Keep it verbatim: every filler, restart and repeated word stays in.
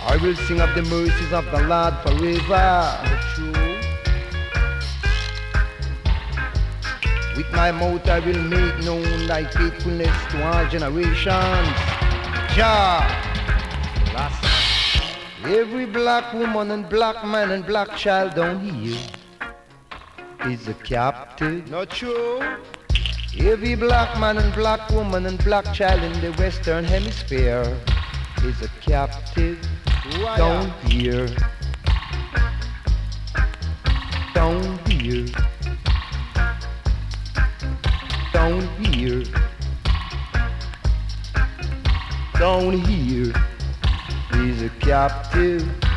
I will sing of the mercies of the Lord forever. True. With my mouth I will make known thy faithfulness to all generations. Jah. Last. Every black woman and black man and black child down here is a captive. Not true. Every black man and black woman and black child in the Western Hemisphere is a captive. Why down here. Down here. Down here. Down here is a captive.